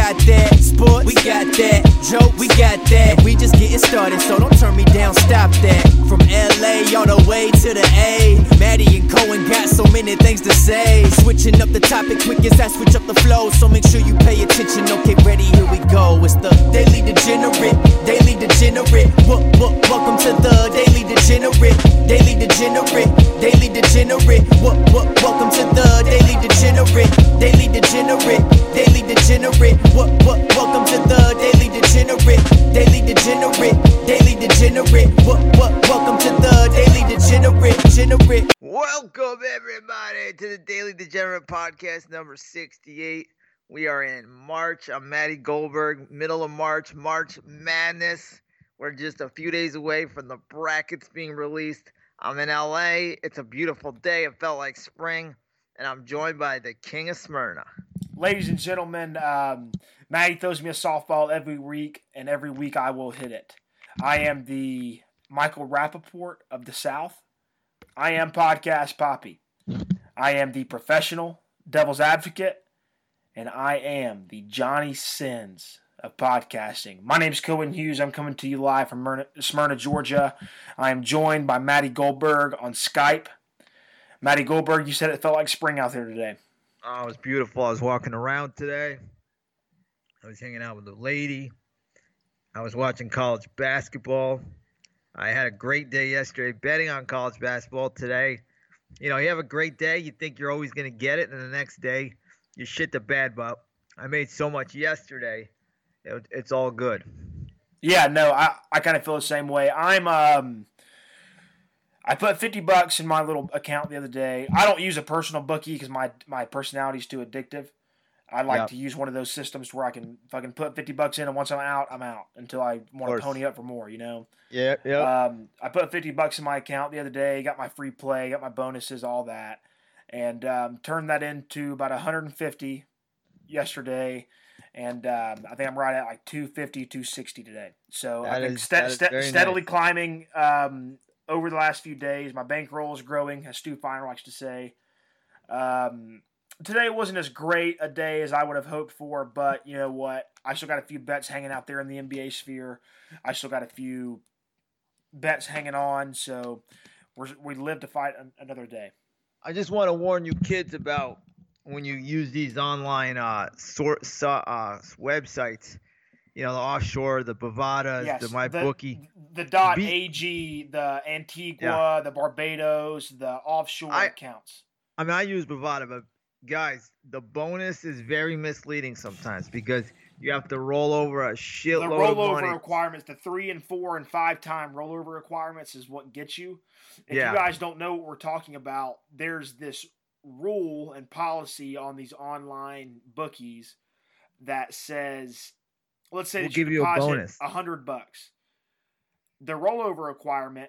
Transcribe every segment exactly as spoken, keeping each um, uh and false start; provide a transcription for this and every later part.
got that. Sports, we got that. Joke, we got that. And we just getting started, so don't turn me down, stop that. From L A all the way to the A, Maddie and Cohen got so many things to say. Switching up the topic quick as I switch up the flow, so make sure you pay attention. Okay, ready, here we go. It's the Daily Degenerate, Daily Degenerate. What, what, welcome to the Daily Degenerate, Daily Degenerate, Daily Degenerate. What, what, welcome to the Daily Degenerate, Daily Degenerate, Daily Degenerate. What, what, welcome to the Daily Degenerate, Daily Degenerate, Daily Degenerate. What, what, welcome to the Daily Degenerate, Degenerate. Welcome everybody to the Daily Degenerate Podcast number sixty-eight. We are in March. I'm Maddie Goldberg, middle of March, March Madness. We're just a few days away from the brackets being released. I'm in L A. It's a beautiful day. It felt like spring. And I'm joined by the King of Smyrna. Ladies and gentlemen, um, Maddie throws me a softball every week, and every week I will hit it. I am the Michael Rappaport of the South. I am Podcast Poppy. I am the professional devil's advocate, and I am the Johnny Sins of podcasting. My name is Cohen Hughes. I'm coming to you live from Myrna, Smyrna, Georgia. I am joined by Maddie Goldberg on Skype. Maddie Goldberg, you said it felt like spring out there today. Oh, it was beautiful. I was walking around today. I was hanging out with a lady. I was watching college basketball. I had a great day yesterday betting on college basketball. Today, you know, you have a great day. You think you're always going to get it. And the next day, you shit the bed. But I made so much yesterday. It, it's all good. Yeah, no, I, I kind of feel the same way. I'm um, I put fifty bucks in my little account the other day. I don't use a personal bookie because my my personality is too addictive. I like Yep. to use one of those systems where I can fucking put fifty bucks in, and once I'm out, I'm out until I want to course. pony up for more. You know. Yeah, yeah. Um, I put fifty bucks in my account the other day. Got my free play, got my bonuses, all that, and um, turned that into about one hundred fifty yesterday. And um, I think I'm right at like two fifty, two sixty today. So That I think is- ste- that is ste- very steadily nice. climbing um, over the last few days. My bankroll is growing, as Stu Feiner likes to say. Um, today wasn't as great a day as I would have hoped for, but you know what? I still got a few bets hanging out there in the N B A sphere. I still got a few bets hanging on, so we're, we live to fight an, another day. I just want to warn you kids about when you use these online uh, sort so, uh websites, you know, the offshore, the Bovada, Yes, the MyBookie. the, the dot Be- .ag, the Antigua, Yeah. the Barbados, the offshore I- accounts. I mean, I use Bovada, but guys, the bonus is very misleading sometimes because you have to roll over a The shitload of rollover money. requirements, the three and four and five time rollover requirements is what gets you. If Yeah. you guys don't know what we're talking about, there's this rule and policy on these online bookies that says, let's say We'll that you give you a deposit bonus. a hundred bucks. The rollover requirement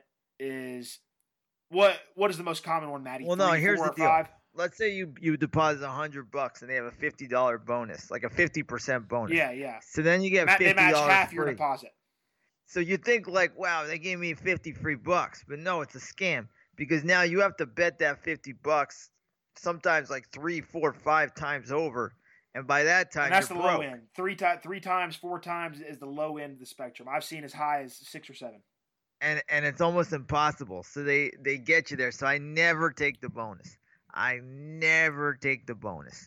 is what? What is the most common one, Maddie? Well, no, Three, here's four, the or deal. five? Let's say you you deposit a hundred bucks and they have a fifty dollar bonus, like a fifty percent bonus. Yeah, yeah. So then you get Ma- fifty they match dollars half your free. deposit. So you think like, wow, they gave me fifty free bucks, but no, it's a scam because now you have to bet that fifty bucks, sometimes like three, four, five times over, and by that time And that's the you're low broke. end. Three, ti- three times, four times is the low end of the spectrum. I've seen as high as six or seven. And and it's almost impossible. So they they get you there. So I never take the bonus. I never take the bonus.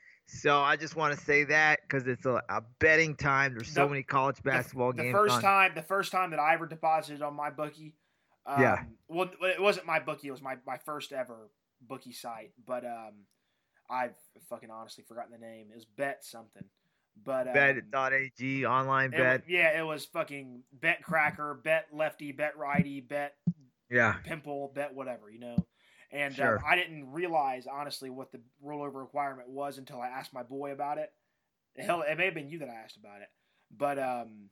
So I just want to say that because it's a, a betting time. There's so The- many college basketball the games first on. time, the first time that I ever deposited on my bookie, um, Yeah. Well, it wasn't my bookie. It was my, my first ever bookie site. But um, I've fucking honestly forgotten the name. It was Bet something. But um, Bet.ag, online it bet. was- yeah, it was fucking Bet Cracker, Bet Lefty, Bet Righty, Bet Yeah. Pimple, Bet whatever, you know. And Sure. um, I didn't realize, honestly, what the rollover requirement was until I asked my boy about it. Hell, it may have been you that I asked about it. But um,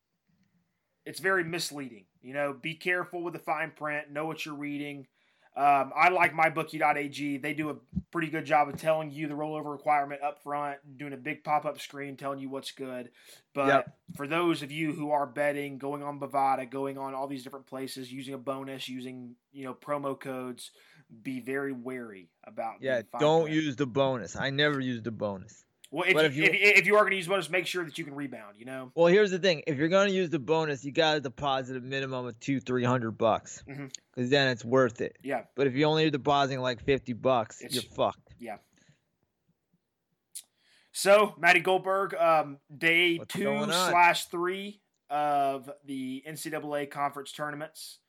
it's very misleading. You know, be careful with the fine print. Know what you're reading. Um, I like MyBookie.ag. They do a pretty good job of telling you the rollover requirement up front, doing a big pop-up screen telling you what's good. But Yep. for those of you who are betting, going on Bovada, going on all these different places, using a bonus, using, you know, promo codes, be very wary about Yeah, the fine don't print. use the bonus. I never use the bonus. Well, if But you, if you- if, if you are going to use bonus, make sure that you can rebound. You know. Well, here's the thing: if you're going to use the bonus, you got to deposit a minimum of two, three hundred bucks, because Mhm. then it's worth it. Yeah. But if you only are depositing like fifty bucks, It's- you're fucked. Yeah. So, Matty Goldberg, um, day What's two going on? slash three of the N C double A conference tournaments.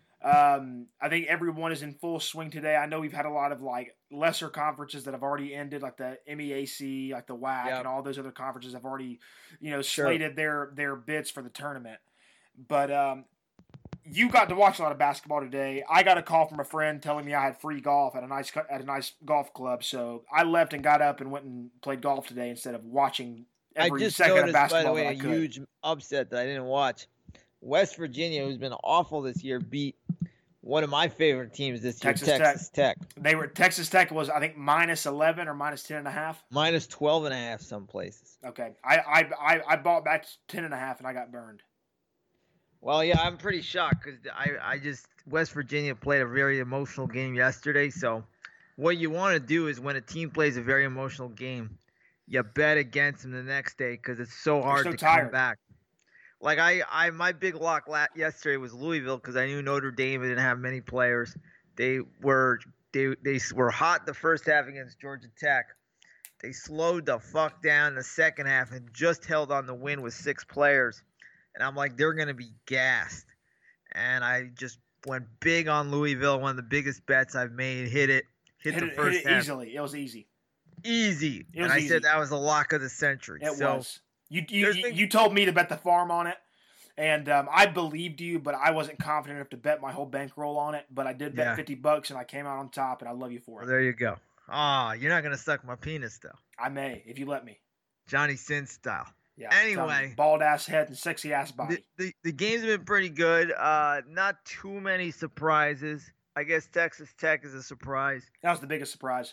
Um, I think everyone is in full swing today. I know we've had a lot of like lesser conferences that have already ended, like the M E A C, like the W A C, Yep. and all those other conferences have already, you know, Sure. slated their their bids for the tournament. But um, you got to watch a lot of basketball today. I got a call from a friend telling me I had free golf at a nice cu- at a nice golf club, so I left and got up and went and played golf today instead of watching every I just second noticed, of by basketball the way, that I a could. huge upset that I didn't watch. West Virginia, who's been awful this year, beat one of my favorite teams this year, Texas Tech. Texas Tech. They were Texas Tech was I think minus eleven or minus ten and a half. Minus twelve and a half some places. Okay, I I I, I bought back ten and a half and I got burned. Well, yeah, I'm pretty shocked because I, I just West Virginia played a very emotional game yesterday. So, what you want to do is when a team plays a very emotional game, you bet against them the next day because it's so hard so to tired. come back. Like I, I my big lock la- yesterday was Louisville because I knew Notre Dame didn't have many players. They were they they were hot the first half against Georgia Tech. They slowed the fuck down the second half and just held on the win with six players. And I'm like, they're going to be gassed. And I just went big on Louisville, one of the biggest bets I've made. Hit it. Hit, Hit the it, first hit it half. easily. It was easy. Easy. It was and I easy. said that was the lock of the century. It so, was. You you, there's you things- you told me to bet the farm on it, and um, I believed you, but I wasn't confident enough to bet my whole bankroll on it. But I did bet Yeah. fifty bucks, and I came out on top, and I love you for Well, it. there you go. Ah, you're not going to suck my penis, though. I may if you let me. Johnny Sin style. Yeah. I'm telling Anyway. you, bald ass head and sexy ass The, body. the, the game's been pretty good. Uh, not too many surprises. I guess Texas Tech is a surprise. That was the biggest surprise.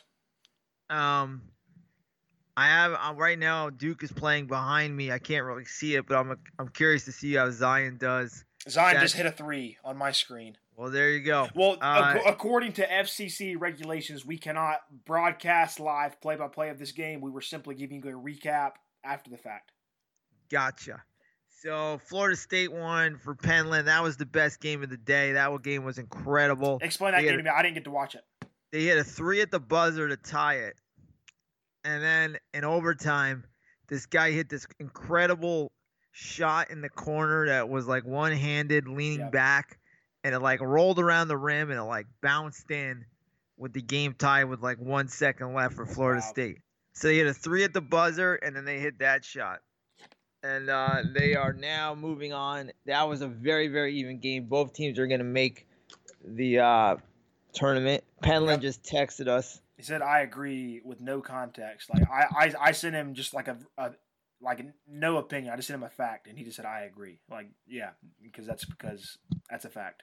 Um, I have uh, right now Duke is playing behind me. I can't really see it, but I'm I'm curious to see how Zion does. Zion That- just hit a three on my screen. Well, there you go. Well, Uh, ac- according to F C C regulations, we cannot broadcast live play-by-play of this game. We were simply giving you a recap after the fact. Gotcha. So Florida State won for Penland. That was the best game of the day. That game was incredible. Explain that They game had- to me. I didn't get to watch it. They hit a three at the buzzer to tie it. And then in overtime, this guy hit this incredible shot in the corner that was like one-handed leaning Yeah. back. And it like rolled around the rim and it like bounced in with the game tied with like one second left for Florida Wow. State. So they hit a three at the buzzer and then they hit that shot. And uh, they are now moving on. That was a very, very even game. Both teams are going to make the uh, tournament. Penland Yep. just texted us. He said, "I agree with no context." Like I, I, I sent him just like a, a, like no opinion. I just sent him a fact, and he just said, "I agree." Like, yeah, because that's because that's a fact.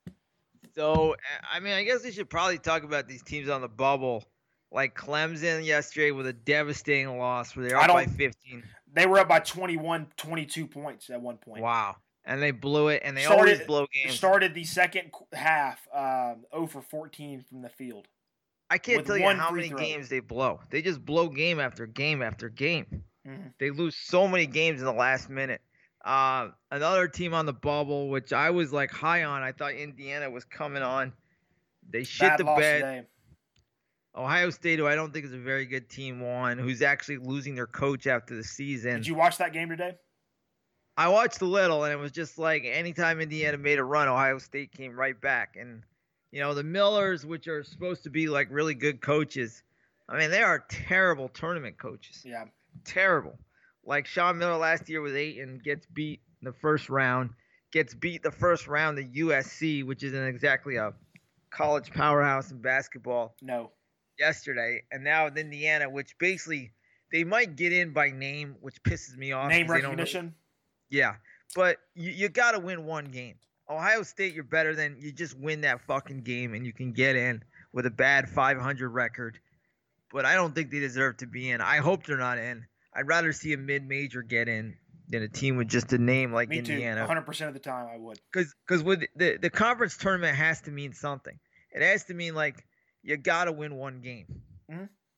So, I mean, I guess we should probably talk about these teams on the bubble. Like Clemson yesterday with a devastating loss where they're I up by don't- fifteen. They were up by twenty-one, twenty-two points at one point. Wow. And they blew it, and they Started- always blow games. Started the second qu- half um, zero for fourteen from the field. I can't with tell you one how free many throw. games they blow. They just blow game after game after game. Mhm. They lose so many games in the last minute. Uh, another team on the bubble, which I was like high on. I thought Indiana was coming on. They shit Bad the loss bed. today. Ohio State, who I don't think is a very good team, won. Who's actually losing their coach after the season. Did you watch that game today? I watched a little, and it was just like anytime Indiana made a run, Ohio State came right back. And, you know, the Millers, which are supposed to be like really good coaches, I mean, they are terrible tournament coaches. Yeah. Terrible. Like Sean Miller last year with eight and gets beat in the first round, gets beat the first round to U S C, which isn't exactly a college powerhouse in basketball, No. yesterday. And now with Indiana, which basically they might get in by name, which pisses me off. Name 'cause they don't really- recognition. yeah, but you, you got to win one game. Ohio State, you're better than you just win that fucking game and you can get in with a bad five hundred record. But I don't think they deserve to be in. I hope they're not in. I'd rather see a mid-major get in than a team with just a name like Me too. Indiana. one hundred percent of the time I would. Because because with the the conference tournament has to mean something. It has to mean like you got to win one game. Mhm.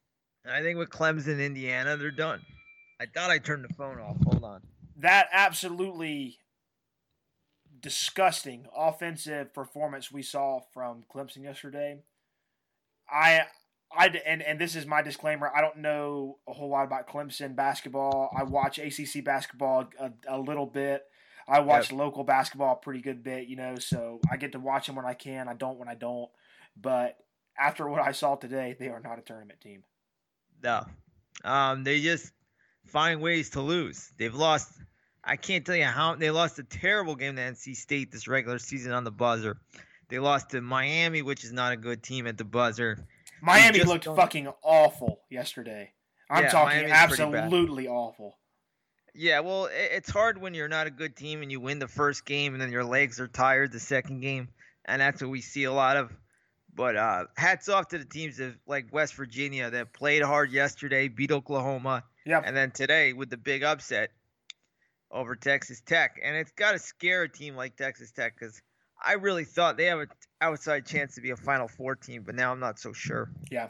I think with Clemson, Indiana, they're done. I thought I turned the phone off. Hold on. That absolutely disgusting offensive performance we saw from Clemson yesterday. I, I, and, and this is my disclaimer. I don't know a whole lot about Clemson basketball. I watch A C C basketball a, a little bit. I watch yep. local basketball a pretty good bit, you know, so I get to watch them when I can. I don't when I don't. But after what I saw today, they are not a tournament team. No. Um, they just find ways to lose. They've lost – I can't tell you how – they lost a terrible game to N C State this regular season on the buzzer. They lost to Miami, which is not a good team at the buzzer. Miami looked don't... fucking awful yesterday. I'm yeah, talking Miami's absolutely awful. Yeah, well, it's hard when you're not a good team and you win the first game and then your legs are tired the second game, and that's what we see a lot of. But uh, hats off to the teams of, like West Virginia that played hard yesterday, beat Oklahoma, yep. and then today with the big upset over Texas Tech. And it's got to scare a team like Texas Tech because I really thought they have an outside chance to be a Final Four team, but now I'm not so sure. Yeah.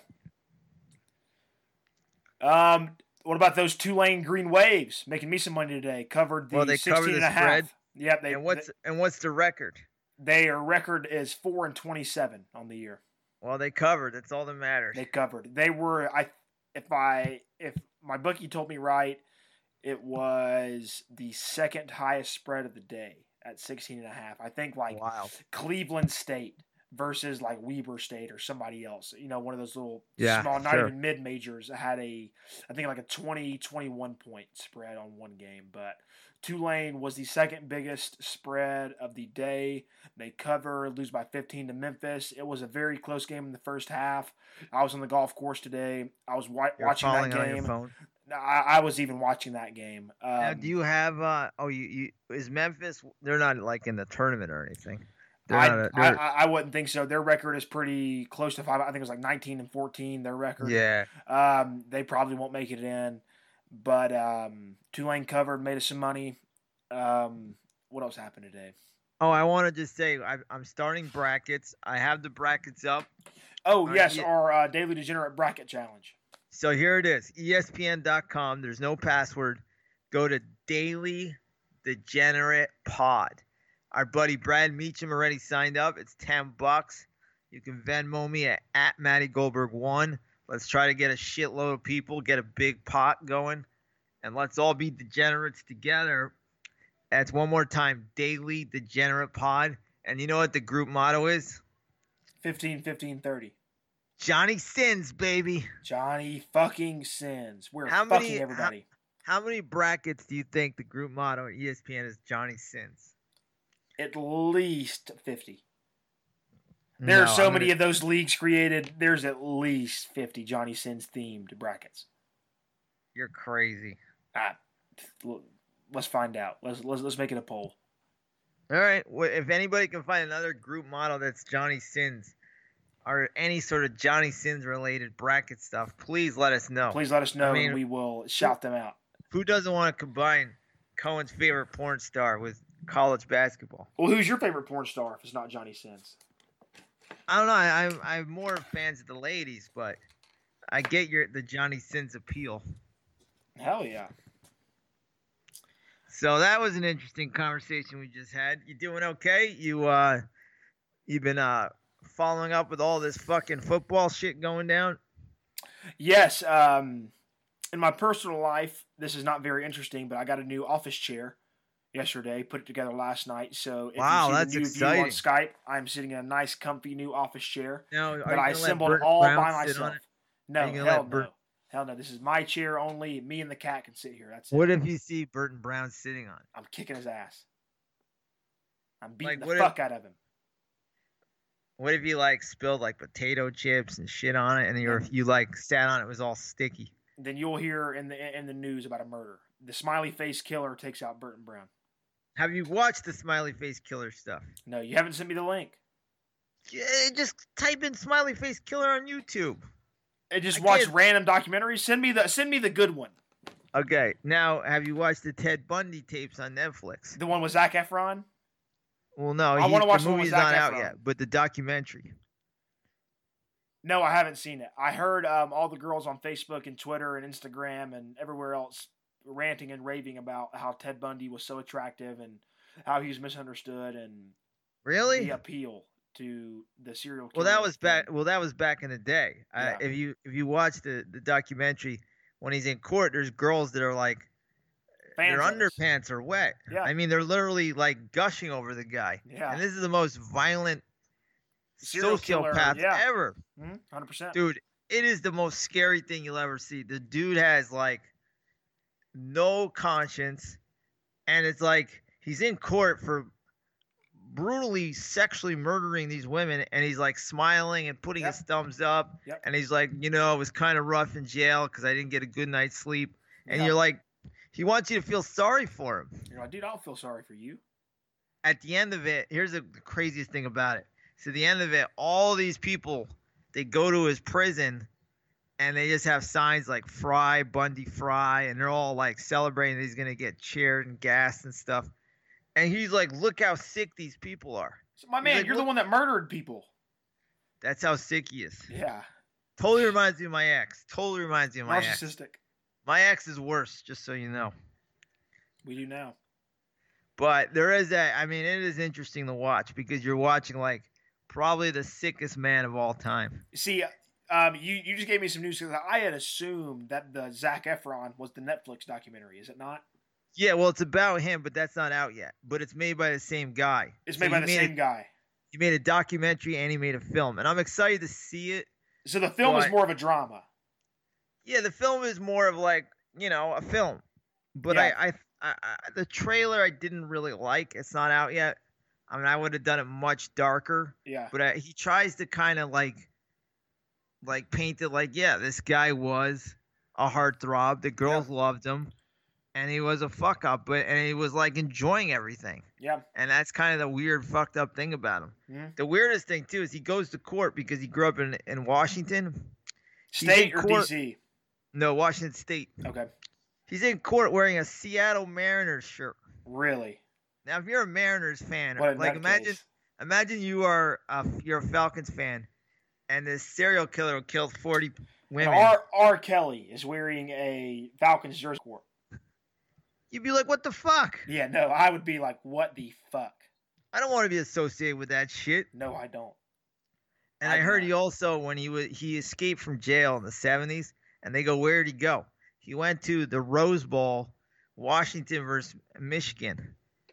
Um. What about those Tulane Green Waves making me some money today? Covered the well, they sixteen covered the and a half. Spread. Yep. They, and what's they, and what's the record? Their record is four and twenty-seven on the year. Well, they covered. That's all that matters. They covered. They were. I if I if my bookie told me right, it was the second highest spread of the day at sixteen and a half. I think like wow. Cleveland State versus like Weber State or somebody else. You know, one of those little yeah, small, not sure. even mid-majors had a, I think like a twenty, twenty-one point spread on one game. But Tulane was the second biggest spread of the day. They cover, lose by fifteen to Memphis. It was a very close game in the first half. I was on the golf course today. I was wa- watching that game. On your phone? I, I was even watching that game. Um, now, do you have, uh, oh, you, you is Memphis, they're not like in the tournament or anything. I, a, I I wouldn't think so. Their record is pretty close to five. I think it was like nineteen and fourteen. Their record. Yeah. Um, they probably won't make it in, but um, Tulane covered, made us some money. Um, what else happened today? Oh, I want to just say I, I'm starting brackets. I have the brackets up. Oh yes, uh, our uh, Daily Degenerate Bracket Challenge. So here it is, E S P N dot com. There's no password. Go to Daily Degenerate Pod. Our buddy Brad Meacham already signed up. It's ten bucks. You can Venmo me at, at Matty Goldberg one. Let's try to get a shitload of people, get a big pot going, and let's all be degenerates together. That's one more time, Daily Degenerate Pod. And you know what the group motto is? fifteen, fifteen, thirty. Johnny Sins, baby. Johnny fucking Sins. We're how fucking many, everybody. How, how many brackets do you think the group motto at E S P N is Johnny Sins? At least fifty. There no, are so many gonna... of those leagues created. There's at least fifty Johnny Sins themed brackets. You're crazy. Ah, let's find out. Let's let's let's make it a poll. All right. Well, if anybody can find another group model that's Johnny Sins or any sort of Johnny Sins related bracket stuff, please let us know. Please let us know, I mean, and we will shout them out. Who doesn't want to combine Cohen's favorite porn star with college basketball? Well, who's your favorite porn star if it's not Johnny Sins? I don't know. I, I, I'm more fans of the ladies, but I get your the Johnny Sins appeal. Hell yeah. So that was an interesting conversation we just had. You doing okay? You uh, you've been uh following up with all this fucking football shit going down? Yes. Um, in my personal life, this is not very interesting, but I got a new office chair yesterday, put it together last night. So if wow, you see that's the new exciting. view on Skype, I'm sitting in a nice, comfy new office chair now, that I assembled all by myself. No, hell no. Hell no. This is my chair only. Me and the cat can sit here. That's it. What if you see Burton Brown sitting on it? I'm kicking his ass. I'm beating like, the fuck if, out of him. What if you like spilled like potato chips and shit on it, and you you like sat on it, it was all sticky? Then you'll hear in the in the news about a murder. The smiley face killer takes out Burton Brown. Have you watched the smiley face killer stuff? No, you haven't sent me the link. Yeah, just type in smiley face killer on YouTube. And just I watch can't... random documentaries. Send me the send me the good one. Okay, now have you watched the Ted Bundy tapes on Netflix? The one with Zac Efron? Well, no, I want to watch the movie's the one with not Zac out Efron. yet, but the documentary. No, I haven't seen it. I heard um, all the girls on Facebook and Twitter and Instagram and everywhere else ranting and raving about how Ted Bundy was so attractive and how he was misunderstood and Really? the appeal to the serial Well, killer. that was back. Well, that was back in the day. Yeah. Uh, if you if you watch the, the documentary, when he's in court, there's girls that are like, Fans their of this. underpants are wet. Yeah. I mean, they're literally like gushing over the guy. Yeah. And this is the most violent Serial killer, sociopath yeah. ever. Mhm, one hundred percent. Dude, it is the most scary thing you'll ever see. The dude has like no conscience, and it's like he's in court for brutally sexually murdering these women, and he's like smiling and putting Yep. his thumbs up, Yep. and he's like, you know, it was kind of rough in jail because I didn't get a good night's sleep, and Yeah. you're like, he wants you to feel sorry for him. You're like, dude, I don't feel sorry for you. At the end of it, here's the craziest thing about it. So the end of it, all these people, they go to his prison, and they just have signs like Fry, Bundy Fry, and they're all like celebrating that he's gonna get cheered and gassed and stuff. And he's like, look how sick these people are. So, my man, like, you're the look- one that murdered people. That's how sick he is. Yeah. Totally reminds me of my ex. Totally reminds me of my ex. Narcissistic. My ex is worse, just so you know. We do now. But there is that. I mean, it is interesting to watch because you're watching like probably the sickest man of all time. See, um, you, you just gave me some news because I had assumed that the Zac Efron was the Netflix documentary. Is it not? Yeah, well, it's about him, but that's not out yet. But it's made by the same guy. It's So made by he the made same a, guy. He made a documentary and he made a film, and I'm excited to see it. So the film is But- more of a drama. Yeah, the film is more of like, you know, a film. But Yeah. I, I, I, I, the trailer I didn't really like. It's not out yet. I mean, I would have done it much darker. Yeah. But I, he tries to kind of like, like paint it like, yeah, this guy was a heartthrob. The girls loved him, and he was a fuck up. But and he was like enjoying everything. Yeah. And that's kind of the weird, fucked up thing about him. Mhm. The weirdest thing too is he goes to court because he grew up in in Washington. He's State in or court- D C? No, Washington State. Okay. He's in court wearing a Seattle Mariners shirt. Really? Now, if you're a Mariners fan, What a like imagine, nutcase. imagine you are a, you're a Falcons fan, and this serial killer killed forty And women. R. R. Kelly is wearing a Falcons jersey. Court. You'd be like, what the fuck? Yeah, no, I would be like, what the fuck? I don't want to be associated with that shit. No, I don't. And I I do heard not. he also, when he was he escaped from jail in the seventies, and they go, where'd he go? He went to the Rose Bowl, Washington versus Michigan.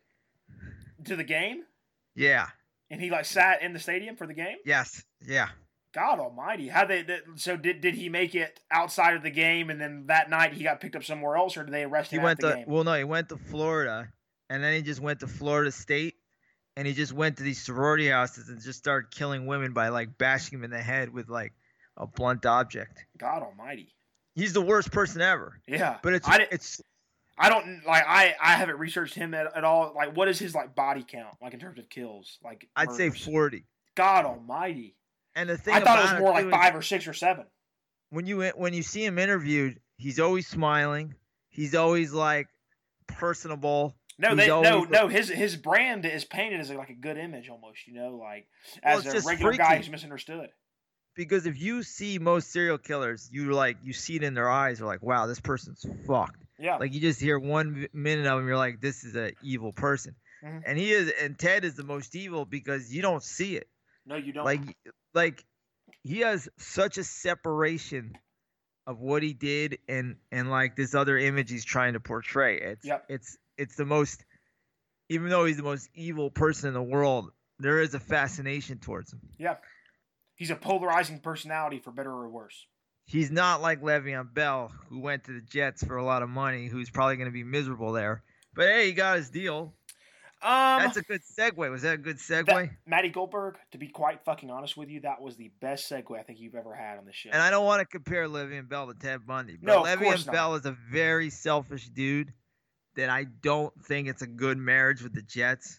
To the game? Yeah. And he like sat in the stadium for the game? Yes. Yeah. God almighty. How they that, so did did he make it outside of the game and then that night he got picked up somewhere else, or did they arrest He him went at the to game? well, no, he went to Florida, and then he just went to Florida State, and he just went to these sorority houses and just started killing women by like bashing them in the head with like a blunt object. God almighty. He's the worst person ever. Yeah. But it's I didn't, it's I don't like I I haven't researched him at, at all. Like what is his like body count like in terms of kills? Like I'd say murders? forty. God almighty. And the thing I thought it about was more like too, is five or six or seven. when you when you see him interviewed, he's always smiling. He's always like personable. No, He's they, no, always- no. His his brand is painted as like a good image, almost. You know, like Well, as it's a just regular guy freaky. who's misunderstood. Because if you see most serial killers, you like you see it in their eyes. You're like, wow, this person's fucked. Yeah, Like you just hear one v- minute of him, you're like, this is an evil person. Mhm. And he is, and Ted is the most evil because you don't see it. no, you don't. Like, like he has such a separation of what he did and and like this other image he's trying to portray. It's Yep. it's it's the most, even though he's the most evil person in the world, there is a fascination towards him. yeah, he's a polarizing personality for better or worse. He's not like Le'Veon Bell, who went to the Jets for a lot of money, who's probably going to be miserable there. But hey, he got his deal. Um, That's a good segue. Was that a good segue? that, Matty Goldberg. To be quite fucking honest with you, that was the best segue I think you've ever had on the show. And I don't want to compare Le'Veon Bell to Ted Bundy. But No, of course Le'Veon not. Bell is a very selfish dude that I don't think it's a good marriage with the Jets.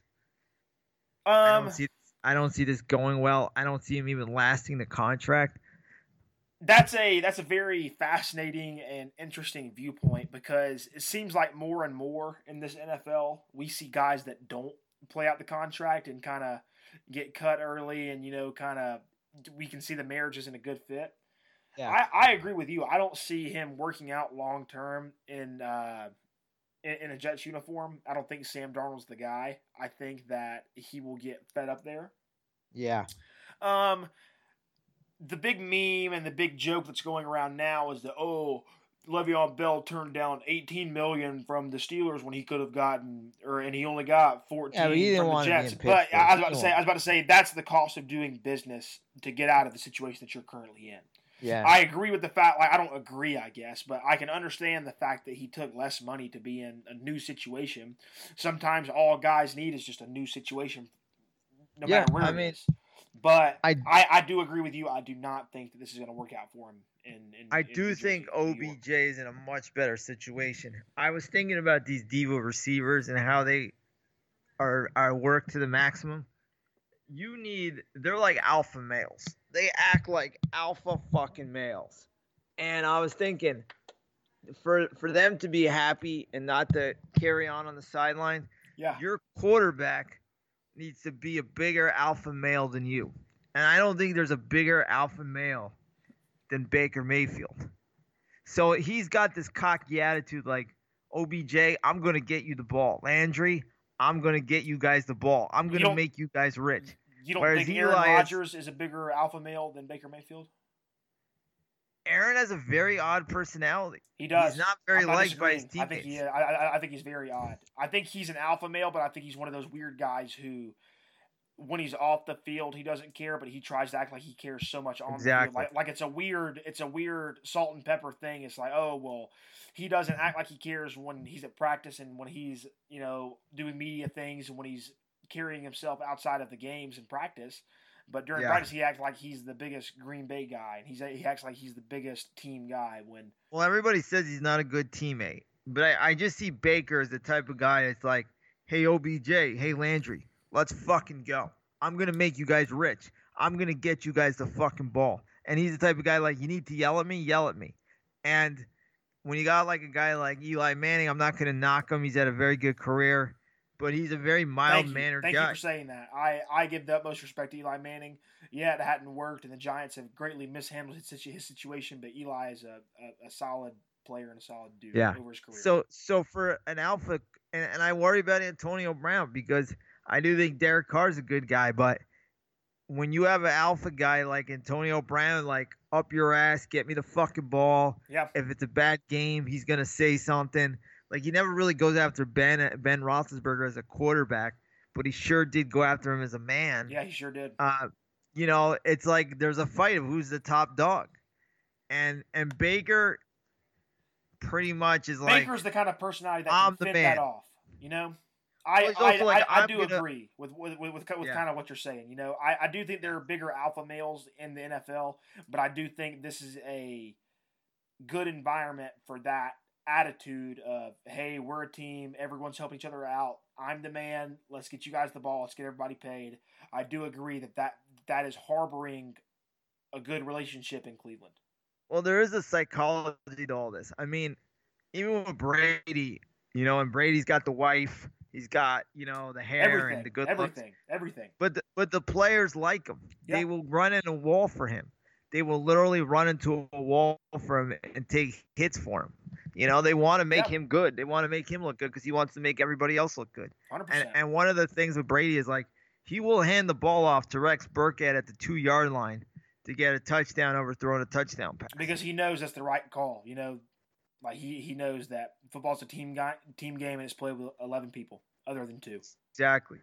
I um, don't see I don't see this going well. I don't see him even lasting the contract. that's a that's a very fascinating and interesting viewpoint because it seems like more and more in this N F L we see guys that don't play out the contract and kind of get cut early and you know kind of we can see the marriage isn't a good fit. Yeah. I, I agree with you. I don't see him working out long term in, uh, in in a Jets uniform. I don't think Sam Darnold's the guy. I think that he will get fed up there. Yeah. Um, the big meme and the big joke that's going around now is that, oh, Le'Veon Bell turned down eighteen million dollars from the Steelers when he could have gotten, or and he only got fourteen Yeah, but he didn't from the want to be Jets. in But Pittsburgh. I was about to He say, I was about to say that's the cost of doing business to get out of the situation that you're currently in. Yeah. I agree with the fact, like I don't agree, I guess, but I can understand the fact that he took less money to be in a new situation. Sometimes all guys need is just a new situation, no Yeah, matter where I it mean, is. But I- I, I do agree with you. I do not think that this is going to work out for him. In, in I in do New Jersey, think New York. O B J is in a much better situation. I was thinking about these diva receivers and how they are are worked to the maximum. You need they're like alpha males. They act like alpha fucking males. And I was thinking for for them to be happy and not to carry on on the sideline, Yeah. your quarterback needs to be a bigger alpha male than you. And I don't think there's a bigger alpha male than Baker Mayfield. So he's got this cocky attitude like, O B J, I'm going to get you the ball. Landry, I'm going to get you guys the ball. I'm going to don't- make you guys rich. You don't Whereas think Aaron Eli is- Rodgers is a bigger alpha male than Baker Mayfield? Aaron has a very odd personality. He does. He's not very I'm not liked by his disagreeing. I think teammates. he. I, I, I think he's very odd. I think he's an alpha male, but I think he's one of those weird guys who, when he's off the field, he doesn't care, but he tries to act like he cares so much on the Exactly. field. Like, like it's a weird, it's a weird salt and pepper thing. It's like, oh well, he doesn't act like he cares when he's at practice and when he's, you know, doing media things and when he's carrying himself outside of the games and practice. But during Yeah. practice, he acts like he's the biggest Green Bay guy, and he's he acts like he's the biggest team guy. When Well, everybody says he's not a good teammate. But I, I just see Baker as the type of guy that's like, hey, O B J, hey, Landry, let's fucking go. I'm going to make you guys rich. I'm going to get you guys the fucking ball. And he's the type of guy like, you need to yell at me, yell at me. And when you got like a guy like Eli Manning, I'm not going to knock him. He's had a very good career. But he's a very Thank you. mild-mannered Thank guy. you for saying that. I, I give the utmost respect to Eli Manning. Yeah, it hadn't worked, and the Giants have greatly mishandled his, situ- his situation, but Eli is a, a, a solid player and a solid dude Yeah. over his career. So, so for an alpha, and, and I worry about Antonio Brown because I do think Derek Carr's a good guy, but when you have an alpha guy like Antonio Brown, like up your ass, get me the fucking ball. yeah, If it's a bad game, he's gonna say something. Like he never really goes after Ben Ben Roethlisberger as a quarterback, but he sure did go after him as a man. yeah, he sure did. Uh, you know, it's like there's a fight of who's the top dog, and and Baker pretty much is like Baker's the kind of personality that I'm can the fit that man. off. You know, I Well, he's I, also like, I, I I'm do gonna- agree with with with, with, with Yeah. kind of what you're saying. You know, I, I do think there are bigger alpha males in the N F L, but I do think this is a good environment for that attitude of, hey, we're a team, everyone's helping each other out. I'm the man. Let's get you guys the ball. Let's get everybody paid. I do agree that that, that is harboring a good relationship in Cleveland. Well, there is a psychology to all this. I mean, even with Brady, you know, and Brady's got the wife, he's got, you know, the hair Everything, and the good everything, looks. everything. But the, but the players like him. Yeah. They will run in a wall for him. They will literally run into a wall for him and take hits for him. You know, they want to make Yeah. him good. They want to make him look good because he wants to make everybody else look good. one hundred And percent. and one of the things with Brady is like he will hand the ball off to Rex Burkhead at the two yard line to get a touchdown overthrowing a touchdown pass. Because he knows that's the right call. You know, like he, he knows that football's a team guy, team game and it's played with eleven people other than two. Exactly.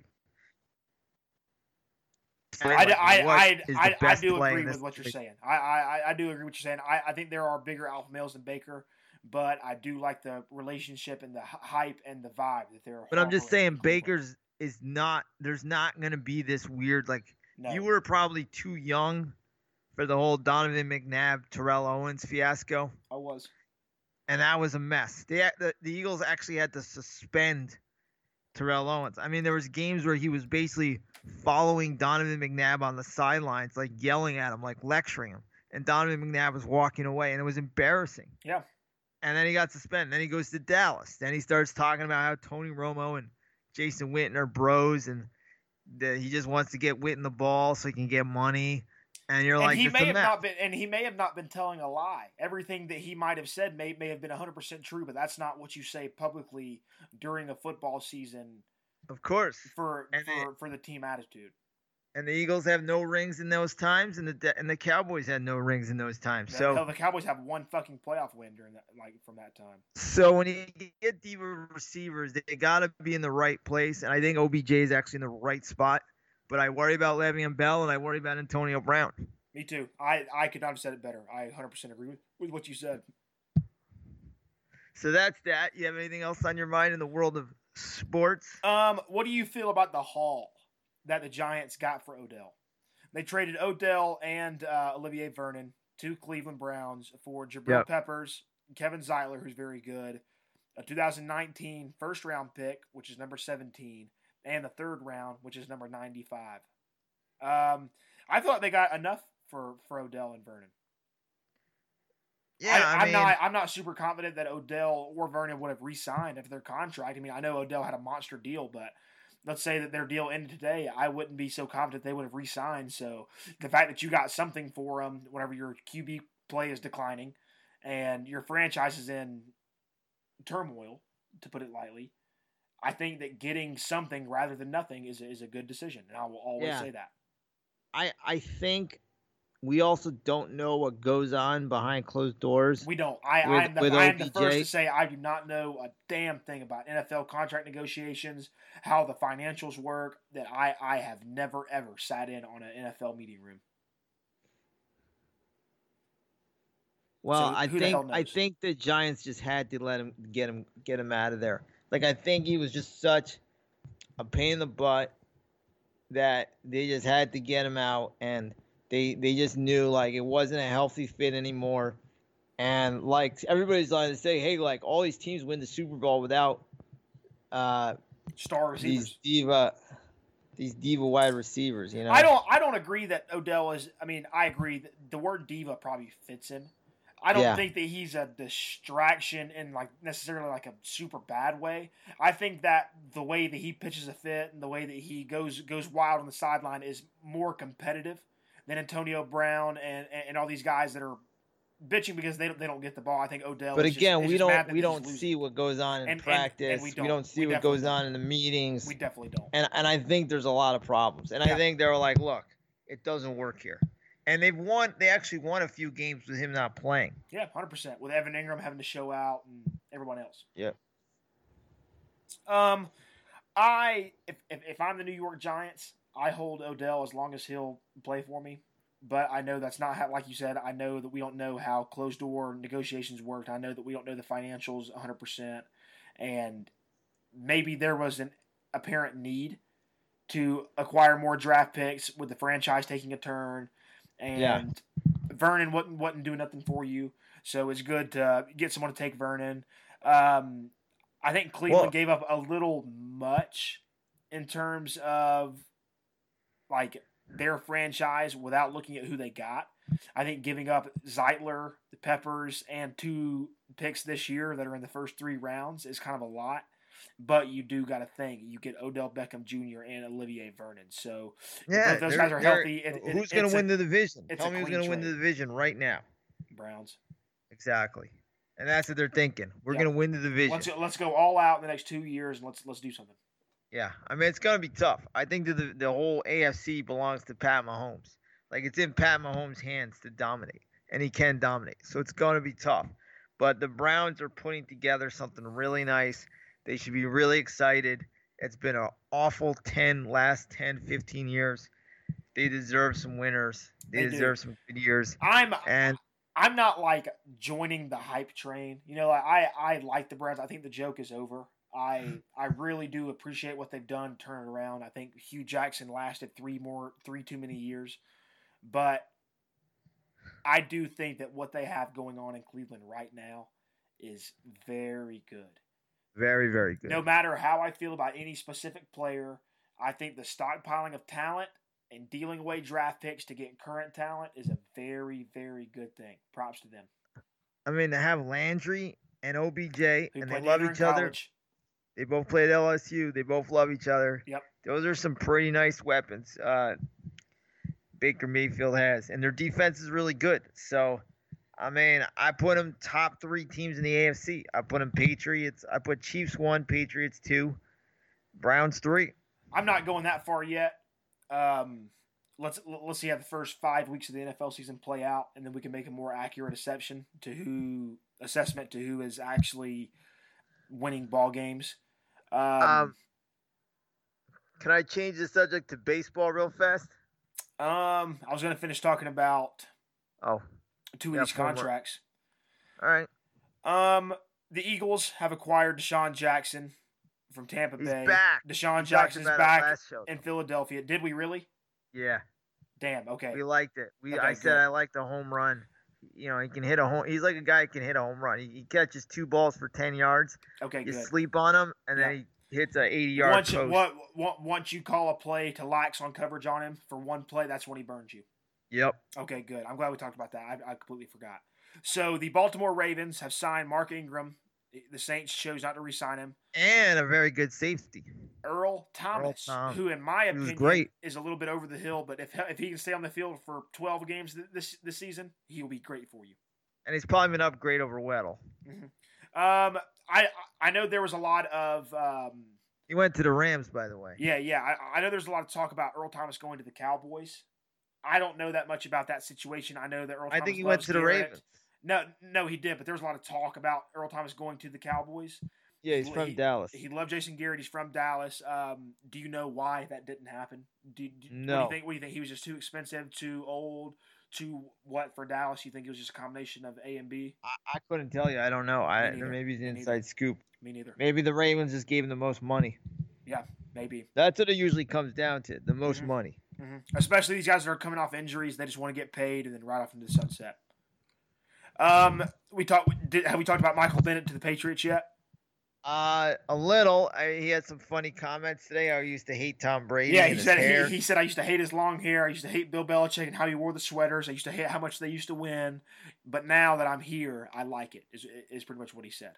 I, Like, I, what I, is the I, I best do play in agree this with what you're league? saying. I, I, I do agree with what you're saying. I, I think there are bigger alpha males than Baker, but I do like the relationship and the hy- hype and the vibe that they're. But I'm just harboring in saying, Cleveland. Baker's is not. There's not going to be this weird like. No. You were probably too young for the whole Donovan McNabb, Terrell Owens fiasco, I was. and that was a mess. They had, the the Eagles actually had to suspend Terrell Owens. I mean, there was games where he was basically following Donovan McNabb on the sidelines, like yelling at him, like lecturing him, and Donovan McNabb was walking away, and it was embarrassing. Yeah. And then he got suspended. Then he goes to Dallas. Then he starts talking about how Tony Romo and Jason Witten are bros, and that he just wants to get Witten the ball so he can get money. And you're and like, he it's may a have mess. not been, and he may have not been telling a lie. Everything that he might have said may may have been one hundred percent true, but that's not what you say publicly during a football season Of course. for And for, they- for the team attitude. And the Eagles have no rings in those times, and the and the Cowboys had no rings in those times. The, So hell, the Cowboys have one fucking playoff win during that, like from that time. So when you get diva receivers, they got to be in the right place, and I think O B J is actually in the right spot. But I worry about Le'Veon Bell, and I worry about Antonio Brown. Me too. I, I could not have said it better. I one hundred percent agree with, with what you said. So that's that. You have anything else on your mind in the world of sports? Um, what do you feel about the haul that the Giants got for Odell? They traded Odell and uh, Olivier Vernon to Cleveland Browns for Jabril Yep. Peppers, Kevin Zeitler, who's very good, a two thousand nineteen first round pick, which is number seventeen, and the third round, which is number ninety-five. Um, I thought they got enough for, for Odell and Vernon. Yeah, I, I, I'm mean, not. I'm not super confident that Odell or Vernon would have re-signed after their contract. I mean, I know Odell had a monster deal, but let's say that their deal ended today, I wouldn't be so confident they would have re-signed. So the fact that you got something for them whenever your Q B play is declining and your franchise is in turmoil, to put it lightly, I think that getting something rather than nothing is a, is a good decision, and I will always Yeah. say that. I I think we also don't know what goes on behind closed doors. We don't. I, With- I'm, the, with I am the O B J. first to say I do not know a damn thing about N F L contract negotiations, how the financials work, that I, I have never, ever sat in on an N F L meeting room. Well, So I who the hell think I knows? think the Giants just had to let him get him get him out of there. Like I think he was just such a pain in the butt that they just had to get him out, and they they just knew like it wasn't a healthy fit anymore. And like everybody's like to say, hey, like all these teams win the Super Bowl without uh, Star receivers. these diva these diva wide receivers. You know, I don't I don't agree that Odell is. I mean, I agree that the word diva probably fits him. I don't Yeah. think that he's a distraction in like necessarily like a super bad way. I think that the way that he pitches a fit and the way that he goes goes wild on the sideline is more competitive than Antonio Brown and, and, and all these guys that are bitching because they don't they don't get the ball. I think Odell. But is just- again, is we just mad don't that we he's don't losing. see what goes on in And- and- and practice. we we don't. don't see We what definitely goes don't. on in the meetings. We definitely don't. And and I think there's a lot of problems. And Yeah. I think they're like, look, it doesn't work here. And they've won. They actually won a few games with him not playing. Yeah, hundred percent. With Evan Ingram having to show out and everyone else. Yeah. Um, I if, if if I'm the New York Giants, I hold Odell as long as he'll play for me. But I know that's not how, like you said. I know that we don't know how closed door negotiations worked. I know that we don't know the financials one hundred percent, and maybe there was an apparent need to acquire more draft picks with the franchise taking a turn, and Yeah. Vernon wasn't wasn't doing nothing for you. So it's good to get someone to take Vernon. Um, I think Cleveland Well- gave up a little much in terms of like their franchise without looking at who they got. I think giving up Zeitler, the Peppers, and two picks this year that are in the first three rounds is kind of a lot. But you do got to think you get Odell Beckham Junior and Olivier Vernon. So Yeah, if those they're- guys are they're- healthy. It, it, who's going it's to a- win the division? it's Tell a me who's clean going to win the trade. division right now. Browns. Exactly. And that's what they're thinking. We're Yeah. going to win the division. Let's let's go all out in the next two years and let's let's do something. Yeah, I mean it's gonna be tough. I think that the the whole A F C belongs to Pat Mahomes. Like it's in Pat Mahomes' hands to dominate, and he can dominate. So it's gonna be tough. But the Browns are putting together something really nice. They should be really excited. It's been an awful ten last ten, fifteen years. They deserve some winners. They, They do. deserve some good years. I'm And I'm not like joining the hype train. You know, like, I I like the Browns. I think the joke is over. I I really do appreciate what they've done, to turn it around. I think Hugh Jackson lasted three more three too many years, but I do think that what they have going on in Cleveland right now is very good. very, very good. No matter how I feel about any specific player, I think the stockpiling of talent and dealing away draft picks to get current talent is a very, very good thing. Props to them. I mean, to have Landry and O B J, Who and they played love together in each other. college. They both played at L S U. They both love each other. Yep. Those are some pretty nice weapons. Uh, Baker Mayfield has, and their defense is really good. So, I mean, I put them top three teams in the A F C. I put them Patriots. I put Chiefs one, Patriots two, Browns three. I'm not going that far yet. Um, let's let's see how the first five weeks of the N F L season play out, and then we can make a more accurate assessment to who assessment to who is actually winning ball games. Um, Um, can I change the subject to baseball real fast? um, I was going to finish talking about Oh, two of Yeah, these forward. contracts. all right. Um, the Eagles have acquired Deshaun Jackson from Tampa He's Bay. back. Deshaun We talked Jackson's about it back last show. in Philadelphia. Did we really? Yeah, Damn. Okay. we liked it. We Okay, I said good. I liked the home run. You know, he can hit a home. He's like a guy who can hit a home run. He, he catches two balls for ten yards. Okay. You Good. sleep on him, and Yeah. then he hits a eighty-yard Once you, post. what, what, once you call a play to lax on coverage on him for one play, that's when he burns you. Yep. Okay, good. I'm glad we talked about that. I, I completely forgot. So the Baltimore Ravens have signed Mark Ingram. The Saints chose not to re-sign him. And a very good safety. Earl Thomas, Tom. who in my He was opinion great. is a little bit over the hill, but if if he can stay on the field for twelve games th- this this season, he will be great for you. And he's probably an upgrade over Weddle. Um, I I know there was a lot of um, He went to the Rams, by the way. yeah yeah I, I know there's a lot of talk about Earl Thomas going to the Cowboys. I don't know that much about that situation. I know that Earl. I Thomas think he went loves to the Garrett. Ravens. No, no, he did, but there was a lot of talk about Earl Thomas going to the Cowboys. Yeah, he's He- from he- Dallas. He loved Jason Garrett. He's from Dallas. Um, do you know why that didn't happen? Do, do, What do No. you think? What do you think? He was just too expensive, too old, too what for Dallas? You think it was just a combination of A and B? I, I couldn't tell you. I don't know. I Me neither. maybe it's an Me inside neither. scoop. Me neither. Maybe the Ravens just gave him the most money. Yeah, maybe. That's what it usually comes down to. The most Mhm. money. hmm Especially these guys that are coming off injuries, they just want to get paid and then ride off into the sunset. Um, we talked. Did, have we talked about Michael Bennett to the Patriots yet? Uh, a little. I, he had some funny comments today. I used to hate Tom Brady. Yeah, and he his said hair. he, he said I used to hate his long hair. I used to hate Bill Belichick and how he wore the sweaters. I used to hate how much they used to win. But now that I'm here, I like it. Is is pretty much what he said.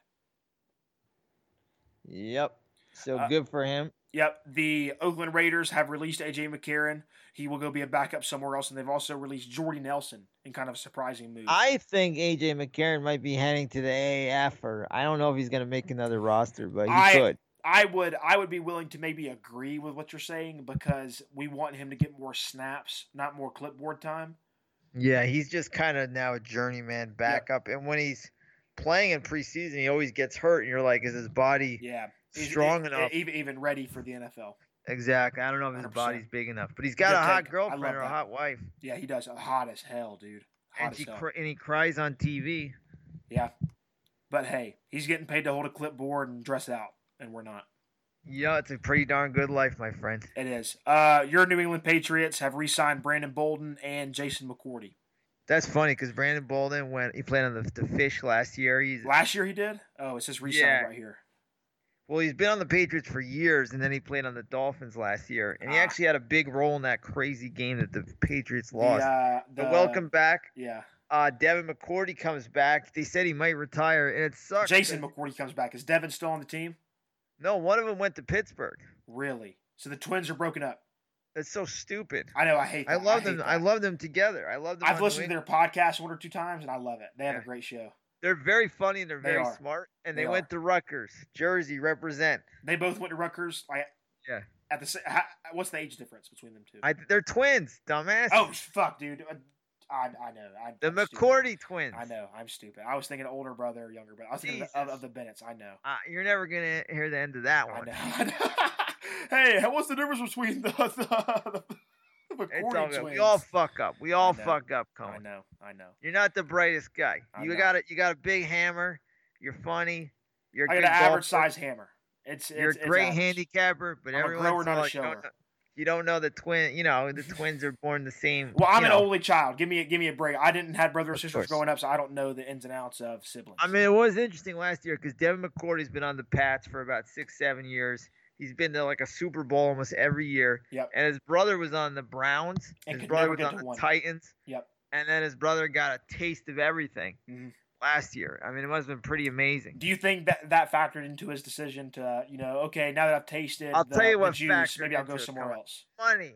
Yep. So Uh, good for him. Yep. The Oakland Raiders have released A J McCarron. He will go be a backup somewhere else, and they've also released Jordy Nelson in kind of a surprising move. I think A J McCarron might be heading to the A A F, or I don't know if he's going to make another roster, but he I- could. I would I would be willing to maybe agree with what you're saying because we want him to get more snaps, not more clipboard time. Yeah, he's just kind of now a journeyman backup, and when he's playing in preseason, he always gets hurt, and you're like, is his body Yeah. He's- strong he- enough? Even even ready for the N F L. Exactly. I don't know if his one hundred percent. body's big enough, but he's got Good a hot take. I girlfriend love or a that. hot wife, Yeah, he does. Hot as hell, dude. Hot and as she hell. cr- and he cries on T V. Yeah. But hey, he's getting paid to hold a clipboard and dress out, and we're not. Yeah, it's a pretty darn good life, my friend. It is. Uh, your New England Patriots have re-signed Brandon Bolden and Jason McCourty. That's funny because Brandon Bolden went. He played on the, the Fish last year. He's Last year he did? Oh, it says re-signed Yeah. right here. well, he's been on the Patriots for years, and then he played on the Dolphins last year, and he Ah. actually had a big role in that crazy game that the Patriots The, lost. uh, But the- welcome back. Yeah. Uh, Devin McCourty comes back. They said he might retire, and it sucks. Jason 'cause- McCourty comes back. Is Devin still on the team? No, one of them went to Pittsburgh. Really? So the Twins are broken up. That's so stupid. I know. I hate that. I love hate them. that. I love them together. I love them. I've on listened to New their England. podcast one or two times, and I love it. They have Yeah. a great show. They're very funny and they're They very are. smart. And They they, are. went to Rutgers, Jersey, represent. They both went to Rutgers. Like, Yeah. At the sa- ha- what's the age difference between them two? I, they're twins, dumbass. oh fuck, dude. Uh, I I know. I, the I'm stupid. McCourty twins. I know. I'm stupid. I was thinking older brother, younger brother. I was thinking of the, of, of the Bennetts. I know. Uh, you're never gonna hear the end of that I one. know. I know. Hey, what's the difference between the the, the McCourty It's all good. twins? We all fuck up. We all know. fuck up, I Cohen. know. I know. You're not the brightest guy. I You know. got a you got a big hammer. You're funny. You're a I good got an average golfer. size hammer. It's, it's You're it's a great average. handicapper, but I'm a every grower, once in a not a while, you don't shower. know- You don't know the twin. You know the twins are born the same. Well, I'm you an know. only child. Give me a, give me a break. I didn't have brother or Of sisters course. growing up, so I don't know the ins and outs of siblings. I mean, it was interesting last year because Devin McCourty's been on the Pats for about six, seven years. He's been to like a Super Bowl almost every year. Yep. And his brother was on the Browns. And his could brother never was get on to the one. Titans. Yep. And then his brother got a taste of everything Mhm. last year. I mean, it must have been pretty amazing. Do you think that that factored into his decision to, you know, okay, now that I've tasted I'll the, tell you the what juice, factored maybe I'll go into it, somewhere Colin. else? Money.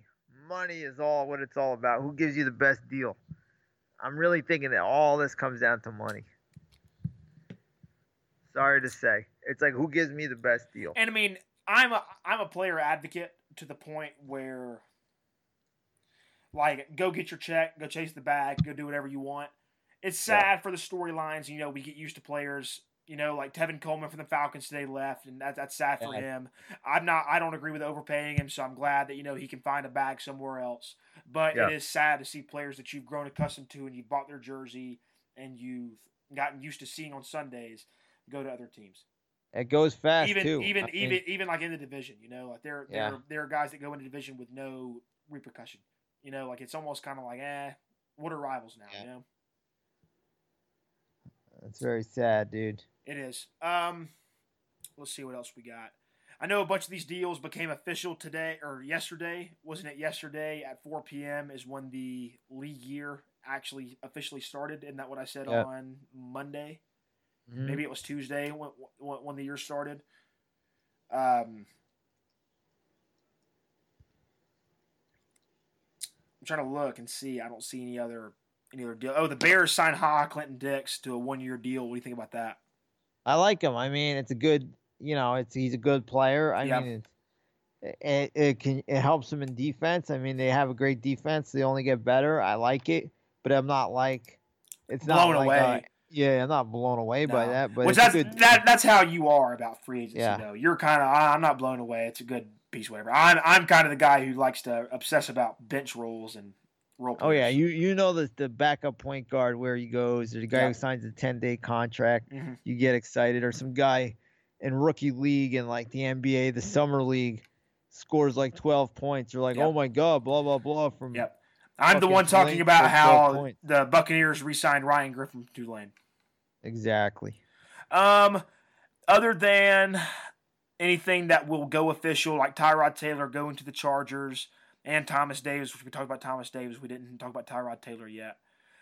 money is all what it's all about. Who gives you the best deal? I'm really thinking that all this comes down to money. Sorry to say. It's like, who gives me the best deal? And I mean, I'm a I'm a player advocate to the point where, like, go get your check, go chase the bag, go do whatever you want. It's sad yeah. for the storylines. You know, we get used to players. You know, like Tevin Coleman from the Falcons today left, and that, that's sad for yeah. him. I'm not. I don't agree with overpaying him, so I'm glad that you know he can find a bag somewhere else. But yeah. it is sad to see players that you've grown accustomed to and you've bought their jersey and you've gotten used to seeing on Sundays go to other teams. It goes fast even, too. Even I even mean, even like in the division, you know, like there yeah. there there are guys that go into division with no repercussion. You know, like it's almost kind of like, eh, what are rivals now? Yeah. You know, that's very sad, dude. It is. Um, let's see what else we got. I know a bunch of these deals became official today or yesterday. Wasn't it yesterday at four p.m. is when the league year actually officially started? Isn't that what I said yep. on Monday? Mm-hmm. Maybe it was Tuesday when, when the year started. Um, I'm trying to look and see. I don't see any other any other deal. Oh, the Bears signed Ha Clinton Dix to a one-year deal. What do you think about that? I like him. I mean, it's a good, you know, it's he's a good player. I yep. mean, it's, it it can it helps them in defense. I mean, they have a great defense. They only get better. I like it, but I'm not like it's blown not like away. A, yeah, I'm not blown away no. by that. But Which it's that's good, that that's how you are about free agency. Yeah. Though you're kind of I'm not blown away. It's a good piece, whatever. I'm I'm kind of the guy who likes to obsess about bench roles and. Oh yeah, you you know the the backup point guard where he goes, or the guy yeah. who signs a ten day contract. Mm-hmm. You get excited, or some guy in rookie league in like the N B A, the summer league, scores like twelve points. You're like, yep. oh my god, blah blah blah. From yep, I'm the one talking about how points. the Buccaneers re-signed Ryan Griffin from Tulane. Exactly. Um, other than anything that will go official, like Tyrod Taylor going to the Chargers. And Thomas Davis, which we talked about Thomas Davis. We didn't talk about Tyrod Taylor yet.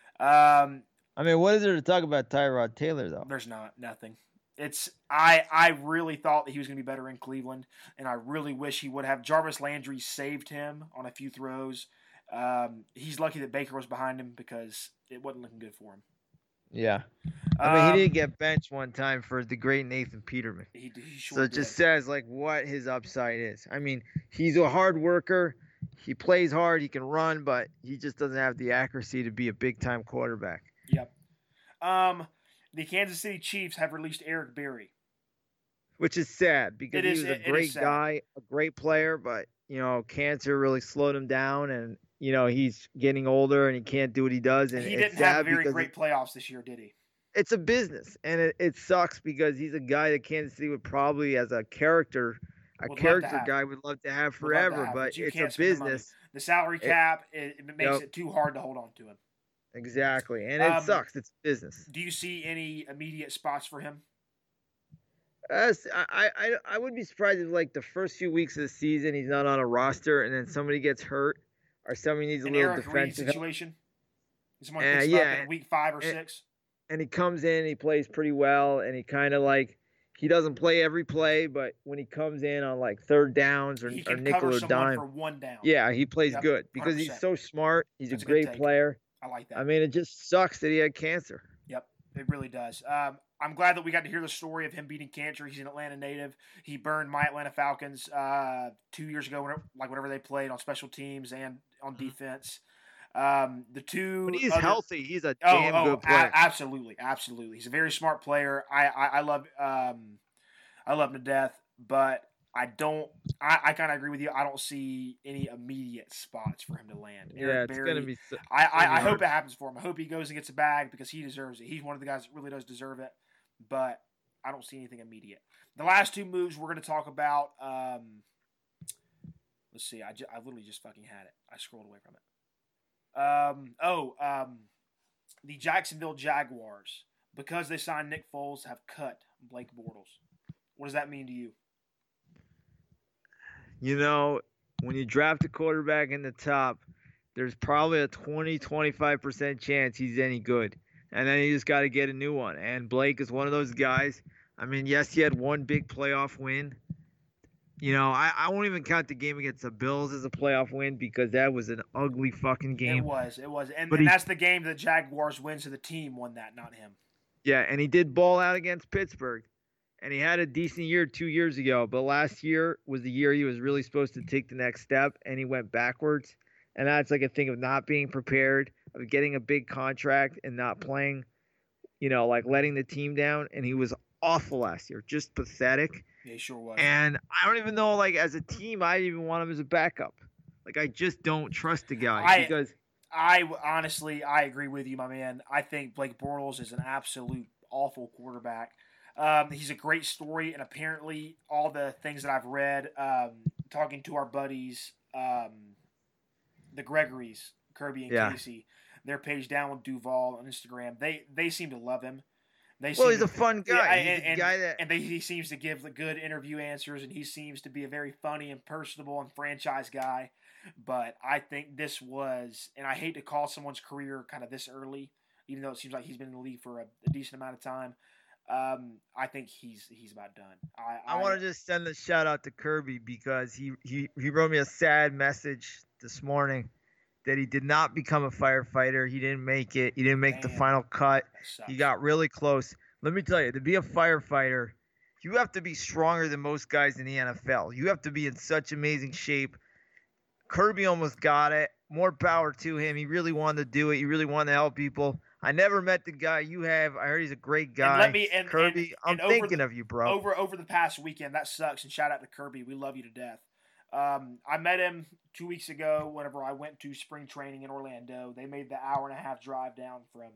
Um, I mean, what is there to talk about Tyrod Taylor, though? There's not. Nothing. It's I I really thought that he was going to be better in Cleveland, and I really wish he would have. Jarvis Landry saved him on a few throws. Um, he's lucky that Baker was behind him because it wasn't looking good for him. Yeah. I mean, um, he did get benched one time for the great Nathan Peterman. He, he sure so it did. just says, like, what his upside is. I mean, he's a hard worker. He plays hard. He can run, but he just doesn't have the accuracy to be a big-time quarterback. Yep. Um, the Kansas City Chiefs have released Eric Berry. Which is sad because it he is, was a it, great guy, a great player, but, you know, cancer really slowed him down, and, you know, he's getting older and he can't do what he does. And he it's didn't sad have very because great playoffs this year, did he? It's a business, and it, it sucks because he's a guy that Kansas City would probably, as a character – A would character guy would love to have forever, to have, but, but it's a business. The, the salary cap, it, it makes yep. it too hard to hold on to him. Exactly, and it um, sucks. It's business. Do you see any immediate spots for him? As I, I, I would be surprised if, like, the first few weeks of the season, he's not on a roster, and then somebody gets hurt, or somebody needs a An little Eric defensive Reed situation? Someone uh, gets yeah, stuck in week five or and, six? And he comes in, he plays pretty well, and he kind of, like, he doesn't play every play, but when he comes in on, like, third downs or, he or can nickel cover or someone dime, for one down. yeah, he plays yep, good because one hundred percent. he's so smart. He's That's a great a player. I like that. I mean, it just sucks that he had cancer. Yep, it really does. Um, I'm glad that we got to hear the story of him beating cancer. He's an Atlanta native. He burned my Atlanta Falcons uh, two years ago, whenever, like whenever they played on special teams and on Mm-hmm. defense. Um, the two. When he's other, healthy, he's a oh, damn oh, good player. A- absolutely, absolutely. He's a very smart player. I, I, I love, um, I love him to death. But I don't. I, I kind of agree with you. I don't see any immediate spots for him to land. Yeah, Eric it's Berry, gonna be. So, I, I, I hard. hope it happens for him. I hope he goes and gets a bag because he deserves it. He's one of the guys that really does deserve it. But I don't see anything immediate. The last two moves we're going to talk about. Um, let's see. I, ju- I literally just fucking had it. I scrolled away from it. Um, oh, um, the Jacksonville Jaguars, because they signed Nick Foles, have cut Blake Bortles. What does that mean to you? You know, when you draft a quarterback in the top, there's probably a twenty, twenty-five percent chance he's any good. And then you just got to get a new one. And Blake is one of those guys. I mean, yes, he had one big playoff win. You know, I, I won't even count the game against the Bills as a playoff win because that was an ugly fucking game. It was, it was, and, But and he- that's the game the Jaguars win, so the team won that, not him. Yeah, and he did ball out against Pittsburgh. And he had a decent year two years ago, but last year was the year he was really supposed to take the next step, and he went backwards. And that's like a thing of not being prepared, of getting a big contract and not playing, you know, like letting the team down. And he was awful last year, just pathetic. Yeah, he sure was. And I don't even know, like, as a team, I didn't even want him as a backup. Like, I just don't trust the guy I- because I honestly, I agree with you, my man. I think Blake Bortles is an absolute awful quarterback. Um, he's a great story, and apparently, all the things that I've read, um, talking to our buddies, um, the Gregorys, Kirby and Yeah. Casey, their page down with Duval on Instagram, they they seem to love him. They well, seem he's to- a fun guy. Yeah, he's and, a and, guy that and they, he seems to give the good interview answers, and he seems to be a very funny and personable and franchise guy. But I think this was, and I hate to call someone's career kind of this early, even though it seems like he's been in the league for a, a decent amount of time. Um, I think he's he's about done. I I want to just send a shout out to Kirby because he, he, he wrote me a sad message this morning that he did not become a firefighter. He didn't make it. He didn't make the Damn. final cut. sucks. He got really close. Let me tell you, to be a firefighter, you have to be stronger than most guys in the N F L. You have to be in such amazing shape. Kirby almost got it. More power to him. He really wanted to do it. He really wanted to help people. I never met the guy you have. I heard he's a great guy. And let me and, Kirby, and, and I'm over thinking the, of you, bro. Over over the past weekend, that sucks. And shout out to Kirby. We love you to death. Um, I met him two weeks ago whenever I went to spring training in Orlando. They made the hour and a half drive down from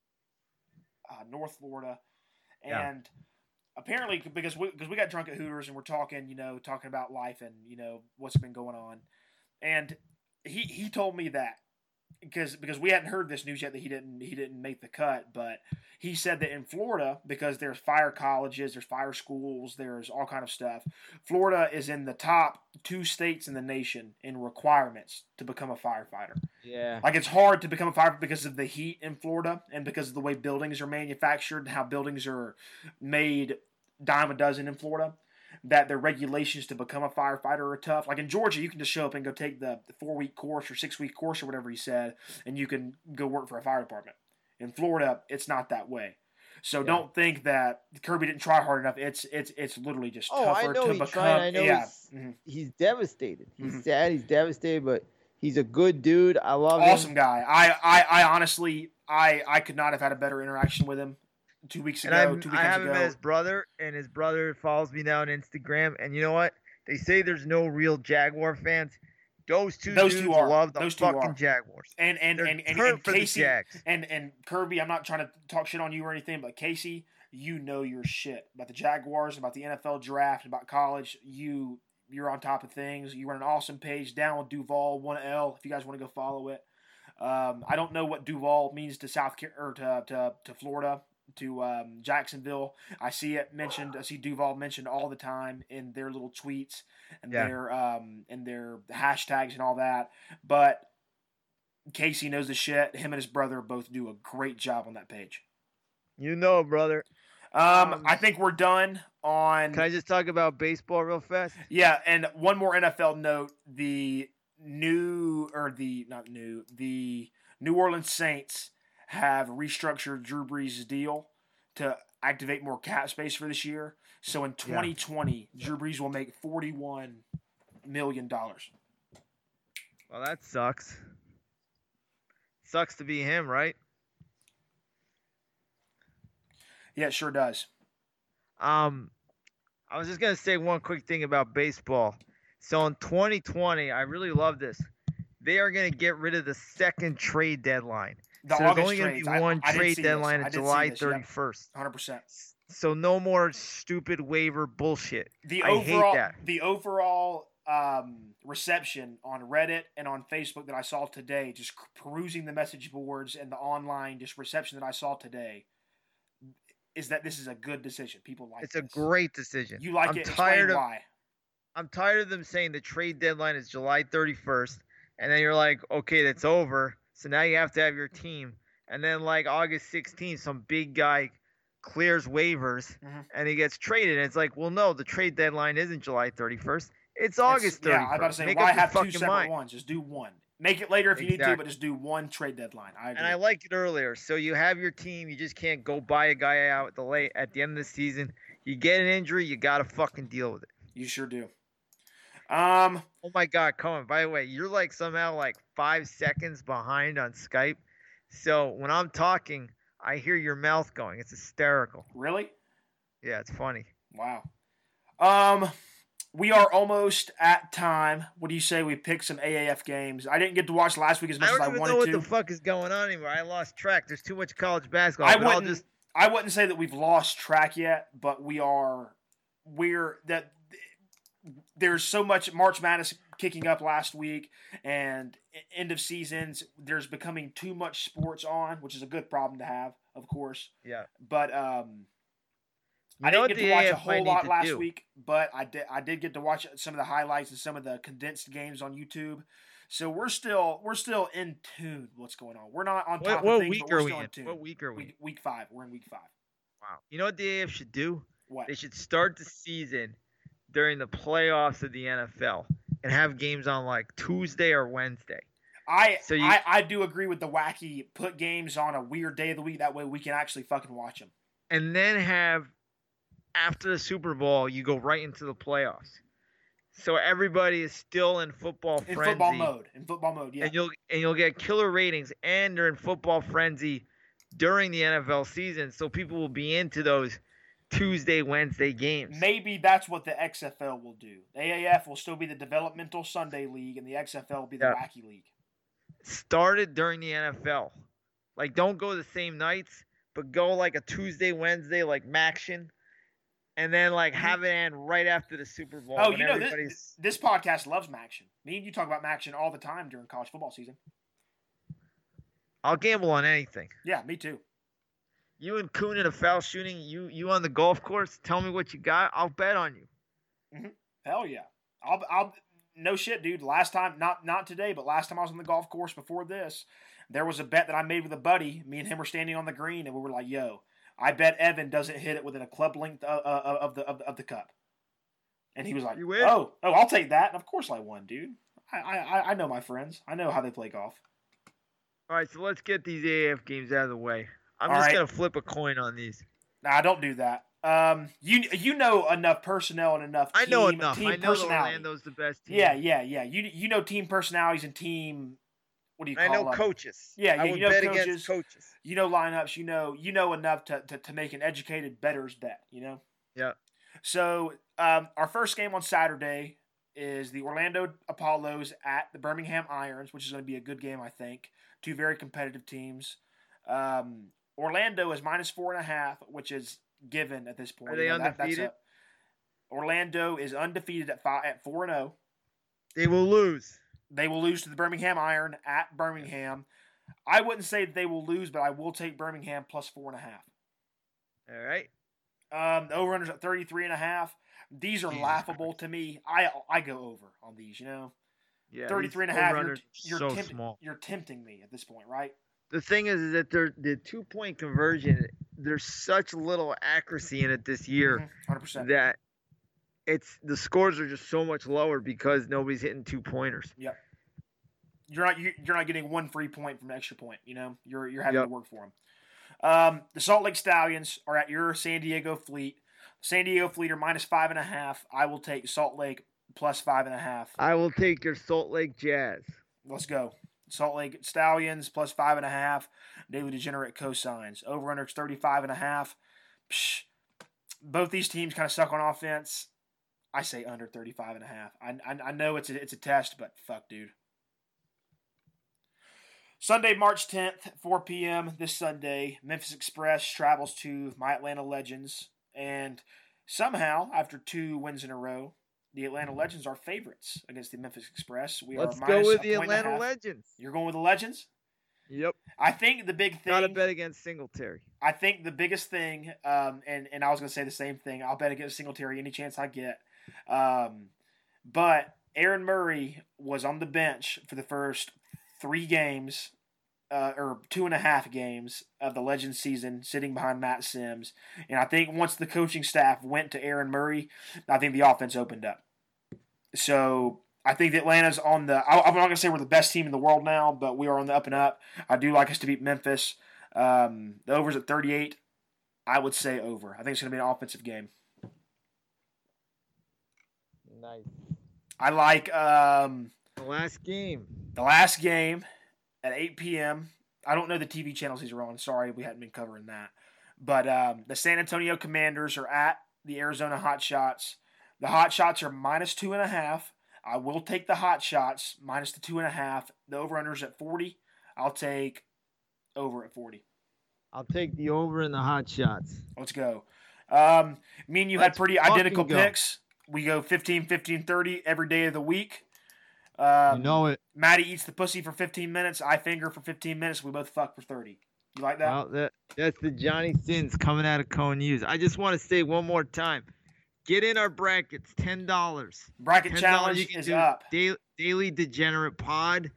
uh, North Florida, and Yeah. apparently because we because we got drunk at Hooters and we're talking, you know, talking about life and you know what's been going on, and he he told me that. Because because we hadn't heard this news yet that he didn't he didn't make the cut, but he said that in Florida, because there's fire colleges, there's fire schools, there's all kind of stuff. Florida is in the top two states in the nation in requirements to become a firefighter. Yeah. Like it's hard to become a firefighter because of the heat in Florida and because of the way buildings are manufactured and how buildings are made dime a dozen in Florida. That their regulations to become a firefighter are tough. Like in Georgia, you can just show up and go take the four-week course or six-week course or whatever he said, and you can go work for a fire department. In Florida, it's not that way. So Yeah. don't think that Kirby didn't try hard enough. It's it's it's literally just Oh, I tougher know to he become. tried. I know yeah. he's, Mhm. he's devastated. He's Mhm. sad. He's devastated, but he's a good dude. I love Awesome him. guy. I, I, I honestly I, I could not have had a better interaction with him two weeks And ago, I've, two I weekends haven't ago. met his brother, and his brother follows me now on Instagram. And you know what? They say there's no real Jaguar fans. Those two Those dudes two are. love the Those two fucking are. Jaguars. And and They're and, and, turned and for the Casey Jags. and and Kirby, I'm not trying to talk shit on you or anything, but Casey, you know your shit about the Jaguars, about the N F L draft, about college. You you're on top of things. You run an awesome page down with Duval one L. If you guys want to go follow it, um, I don't know what Duval means to South Car- or to to, to Florida. To um, Jacksonville, I see it mentioned. I see Duval mentioned all the time in their little tweets and Yeah. their um, and their hashtags and all that. But Casey knows the shit. Him and his brother both do a great job on that page. You know, brother. Um, Um, I think we're done on. Can I just talk about baseball real fast? Yeah, and one more N F L note: the new or the not new, the New Orleans Saints have restructured Drew Brees' deal to activate more cap space for this year. So in twenty twenty, Drew Brees will make forty-one million dollars. Well, that sucks. Sucks to be him, right? Yeah, it sure does. Um, I was just gonna say one quick thing about baseball. So in twenty twenty, I really love this. They are gonna get rid of the second trade deadline. The so there's August only gonna trades, be I- one I did trade see this. deadline I on did see July this, yep. thirty-first. one hundred percent. So no more stupid waiver bullshit. The I hate overall, that. the overall um, reception on Reddit and on Facebook that I saw today, just perusing the message boards and the online just reception that I saw today, is that this is a good decision. People like It's a this. great decision. You like I'm it? tired Explain of why. I'm tired of them saying the trade deadline is July thirty-first, and then you're like, okay, that's over. So now you have to have your team, and then like August sixteenth, some big guy clears waivers Mhm. and he gets traded. And it's like, well, no, the trade deadline isn't July thirty-first. It's August thirty-first. Yeah, I about to say, Make why up your have two fucking separate mind. ones? Just do one. Make it later if you need to, Exactly. but just do one trade deadline. I agree. And I liked it earlier. So you have your team. You just can't go buy a guy out at the late at the end of the season. You get an injury, you gotta fucking deal with it. You sure do. Um. Oh my God, Cohen. By the way, you're like somehow like five seconds behind on Skype. So when I'm talking, I hear your mouth going. It's hysterical. Really? Yeah, it's funny. Wow. Um. We are almost at time. What do you say we pick some A A F games? I didn't get to watch last week as much I as don't I even wanted know what to. the fuck is going on anymore. I lost track. There's too much college basketball. I but I'll wouldn't. just I wouldn't say that we've lost track yet, but we are. We're that. There's so much March Madness kicking up last week, and end of seasons. There's becoming too much sports on, which is a good problem to have, of course. yeah. But um, You I know didn't what get the to watch A a F might whole need lot to last do? week, but I did. I did get to watch some of the highlights and some of the condensed games on YouTube. So we're still we're still in tune. What's going on? We're not on top What, of what things, week but we're are we still in? in tune. What week are we? Week, week five. We're in week five. Wow. You know what the A F should do? What? They should start the season during the playoffs of the N F L and have games on like Tuesday or Wednesday. I, So you- I I do agree with the wacky put games on a weird day of the week. That way we can actually fucking watch them. And then have after the Super Bowl, you go right into the playoffs. So everybody is still in football In frenzy. football mode. In football mode, yeah. And you'll and you'll get killer ratings and they're in football frenzy during the N F L season. So people will be into those Tuesday, Wednesday games. Maybe that's what the X F L will do. The A A F will still be the developmental Sunday league, and the X F L will be the Yeah. wacky league. Start it during the N F L. Like don't go the same nights, but go like a Tuesday, Wednesday, like Maction. And then like have it end right after the Super Bowl. Oh, when you know, this, everybody's- this podcast loves Maction. Me and you talk about Maction all the time during college football season. I'll gamble on anything. Yeah, me too. You and Kuhn in a foul shooting, you you on the golf course, tell me what you got. I'll bet on you. Hell yeah. I'll, I'll, no shit, dude. Last time, not not today, but last time I was on the golf course before this, there was a bet that I made with a buddy. Me and him were standing on the green, and we were like, yo, I bet Evan doesn't hit it within a club length of, of, of, the, of, the, of the cup. And he was like, You win? oh, oh, I'll take that. And of course I won, dude. I, I, I know my friends. I know how they play golf. All right, so let's get these A A F games out of the way. I'm All just right. gonna flip a coin on these. Nah, don't do that. Um, you you know enough personnel and enough. I know team, enough. Team I know that personality. Orlando's the best team. Yeah, yeah, yeah. You you know team personalities and team. What do you call I know them? coaches. Yeah, yeah, I would you know bet coaches. against coaches. You know lineups. You know you know enough to, to, to make an educated bettor's bet. You know. Yeah. So um, our first game on Saturday is the Orlando Apollos at the Birmingham Irons, which is going to be a good game, I think. Two very competitive teams. Um, Orlando is minus four and a half, which is given at this point. Are they You know, that- that's undefeated? a- Orlando is undefeated at five, at four and zero. They will lose. They will lose to the Birmingham Iron at Birmingham. I wouldn't say that they will lose, but I will take Birmingham plus four and a half. All right. Um, the over-under's at thirty-three and a half. These are Jesus laughable to me. I I go over on these, you know. Yeah. thirty-three and a these half. You're, over-unders are you're, so tempt- small. you're tempting me at this point, right? The thing is, is that they're, the two point conversion, there's such little accuracy in it this year Mhm, one hundred percent. that it's the scores are just so much lower because nobody's hitting two pointers. You're not you- you're not getting one free point from an extra point. You know, you're you're having Yep. to work for them. Um, the Salt Lake Stallions are at your San Diego Fleet. San Diego Fleet are minus five and a half. I will take Salt Lake plus five and a half. I will take your Salt Lake Jazz. Let's go. Salt Lake Stallions plus five and a half. Daily Degenerate cosigns. Over under thirty-five and a half. Psh. Both these teams kind of suck on offense. I say under thirty-five and a half. I, I, I know it's a, it's a test, but fuck, dude. Sunday, March tenth, four p.m. this Sunday, Memphis Express travels to my Atlanta Legends. And somehow, after two wins in a row, the Atlanta Legends are favorites against the Memphis Express. We Let's are go minus with a the point and a Atlanta half. Legends. You're going with the Legends? Yep. I think the big thing. Gotta bet against Singletary. I think the biggest thing, um, and, and I was going to say the same thing. I'll bet against Singletary any chance I get. Um, but Aaron Murray was on the bench for the first three games uh, or two and a half games of the Legends season sitting behind Matt Sims. And I think once the coaching staff went to Aaron Murray, I think the offense opened up. So I think that Atlanta's on the – I'm not going to say we're the best team in the world now, but we are on the up and up. I do like us to beat Memphis. Um, the over's at thirty-eight. I would say over. I think it's going to be an offensive game. Nice. I like um, the last game. The last game at eight p.m. I don't know the T V channels these are on. Sorry, we hadn't been covering that. But um, the San Antonio Commanders are at the Arizona Hotshots. The Hotshots are minus two and a half. I will take the Hotshots minus the two and a half. The over-under's at forty. I'll take over at forty. I'll take the over in the Hotshots. Let's go. Um, me and you Let's had pretty identical go. picks. We go fifteen, fifteen, thirty every day of the week. Um, you know it. Maddie eats the pussy for fifteen minutes. I finger for fifteen minutes. We both fuck for thirty. You like that? Well, that that's the Johnny Sins coming out of Cohen Hughes. I just want to say one more time. Get in our brackets, ten dollars. Bracket ten dollars challenge you can is do up. Daily, Daily Degenerate Pod.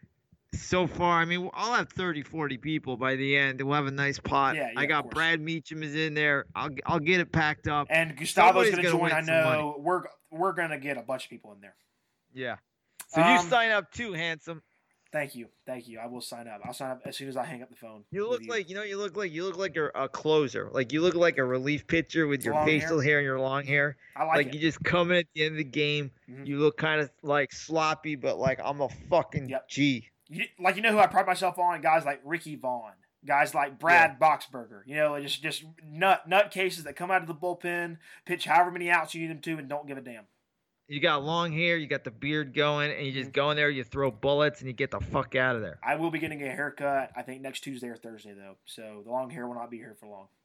So far, I mean, I'll have thirty, forty people by the end. We'll have a nice pot. Yeah, yeah, I got Brad Meacham is in there. I'll I'll get it packed up. And Gustavo's going to gonna join. I win some money. know we're we're going to get a bunch of people in there. Yeah. So Um, you sign up too, handsome. Thank you, thank you. I will sign up. I'll sign up as soon as I hang up the phone. You with look like you know. You look like you look like a, a closer. Like you look like a relief pitcher with your Long facial hair? hair and your long hair. I like, Like it. you just come in at the end of the game. Mhm. You look kind of like sloppy, but like I'm a fucking Yep. G. You, like you know who I pride myself on? Guys like Ricky Vaughn, guys like Brad Boxberger. You know, just just nut nut cases that come out of the bullpen, pitch however many outs you need them to, and don't give a damn. You got long hair, you got the beard going, and you just go in there, you throw bullets, and you get the fuck out of there. I will be getting a haircut. I think next Tuesday or Thursday though, so the long hair will not be here for long.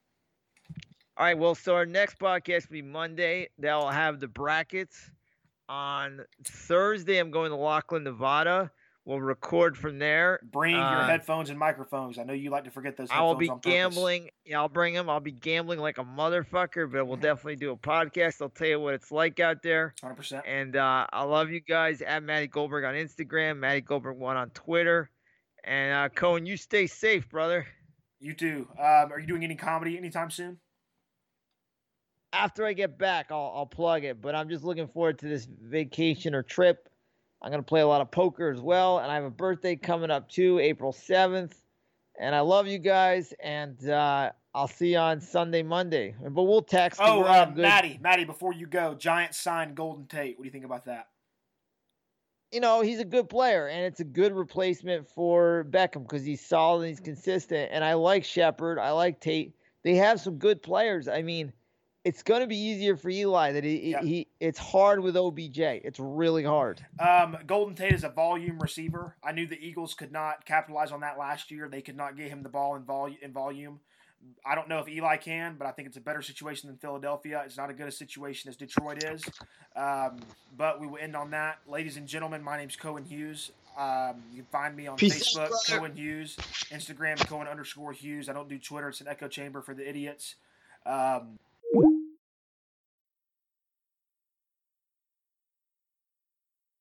All right, well, so our next podcast will be Monday. They'll have the brackets. On Thursday, I'm going to Lachlan, Nevada. We'll record from there. Bring your Uh, headphones and microphones. I know you like to forget those. I will headphones be on purpose. gambling. Yeah, I'll bring them. I'll be gambling like a motherfucker, but we'll definitely do a podcast. I'll tell you what it's like out there. one hundred percent. And uh, I love you guys. At Matty Goldberg on Instagram, Matty Goldberg one on Twitter. And uh, Cohen, you stay safe, brother. You too. Um, are you doing any comedy anytime soon? After I get back, I'll, I'll plug it. But I'm just looking forward to this vacation or trip. I'm going to play a lot of poker as well. And I have a birthday coming up too, April seventh. And I love you guys. And uh, I'll see you on Sunday, Monday. But we'll text. Oh, We're all uh, good. Maddie, Maddie, before you go, Giants signed Golden Tate. What do you think about that? You know, he's a good player, and it's a good replacement for Beckham because he's solid and he's consistent. And I like Shepard. I like Tate. They have some good players. I mean, it's going to be easier for Eli. That he, Yeah. he it's hard with O B J. It's really hard. Um, Golden Tate is a volume receiver. I knew the Eagles could not capitalize on that last year. They could not get him the ball in, vol- in volume. I don't know if Eli can, but I think it's a better situation than Philadelphia. It's not as good a situation as Detroit is. Um, but we will end on that. Ladies and gentlemen, my name's Cohen Hughes. Um, you can find me on Peace Facebook, out, brother. Cohen Hughes, Instagram, Cohen underscore Hughes. I don't do Twitter. It's an echo chamber for the idiots. Um,